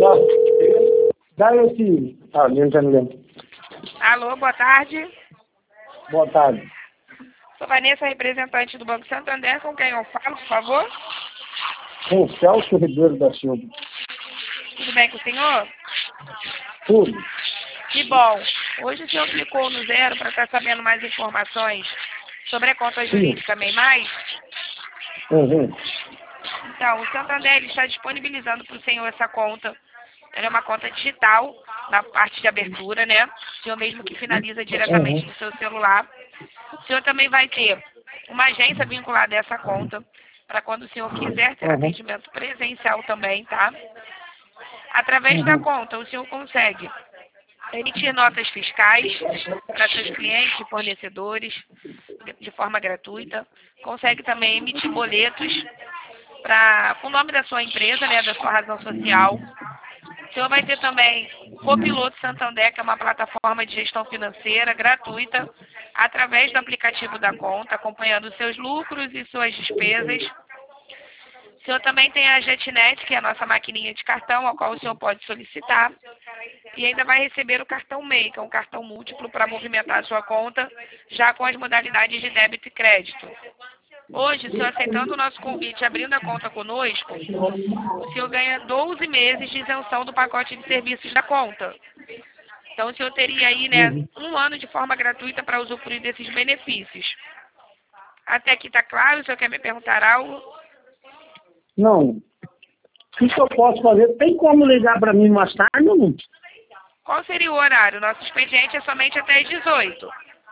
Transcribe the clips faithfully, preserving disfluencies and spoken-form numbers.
Dá, dá esse... Ah, eu já me lembro. Alô, boa tarde. Boa tarde. Sou Vanessa, representante do Banco Santander, com quem eu falo, por favor? Com o Celso Ribeiro da Silva. Tudo bem com o senhor? Tudo. Que bom. Hoje o senhor clicou no zero para estar sabendo mais informações sobre a conta jurídica MEI Mais? Uhum. Então, o Santander ele está disponibilizando para o senhor essa conta. Ela é uma conta digital, na parte de abertura, né? O senhor mesmo que finaliza diretamente Uhum. do seu celular. O senhor também vai ter uma agência vinculada a essa conta, para quando o senhor quiser ter Uhum. atendimento presencial também, tá? Através da Uhum. conta, o senhor consegue emitir notas fiscais para seus clientes e fornecedores de forma gratuita. Consegue também emitir boletos pra, com o nome da sua empresa, né, da sua razão social. O senhor vai ter também o Copiloto Santander, que é uma plataforma de gestão financeira gratuita, através do aplicativo da conta, acompanhando os seus lucros e suas despesas. O senhor também tem a JetNet, que é a nossa maquininha de cartão, ao qual o senhor pode solicitar. E ainda vai receber o cartão MEI, que é um cartão múltiplo para movimentar a sua conta, já com as modalidades de débito e crédito. Hoje, o senhor aceitando o nosso convite, abrindo a conta conosco, o senhor ganha doze meses de isenção do pacote de serviços da conta. Então, o senhor teria aí, né, Uhum. um ano de forma gratuita para usufruir desses benefícios. Até aqui está claro? O senhor quer me perguntar algo? Não. O que que eu posso fazer? Tem como ligar para mim mais tarde ou não? Qual seria o horário? Nosso expediente é somente até às dezoito.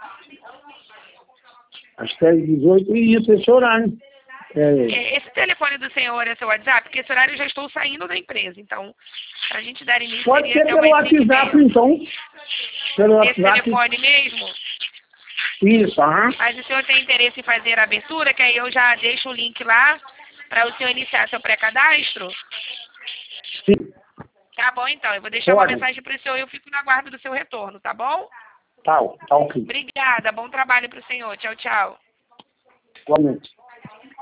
Às dez, dezoito, e isso, esse horário. É, Esse telefone do senhor é seu WhatsApp? Porque esse horário eu já estou saindo da empresa. Então, para a gente dar início, pode seria ser até pelo umas cinco e WhatsApp, meia. então. Pelo Esse WhatsApp. telefone mesmo? Isso, aham. Mas o senhor tem interesse em fazer a abertura? Que aí eu já deixo o link lá para o senhor iniciar seu pré-cadastro? Sim. Tá bom, então. Eu vou deixar Pode. uma mensagem para o senhor e eu fico no aguardo do seu retorno, tá bom? Tá, tá ok. Obrigada. Bom trabalho para o senhor. Tchau, tchau. Igualmente.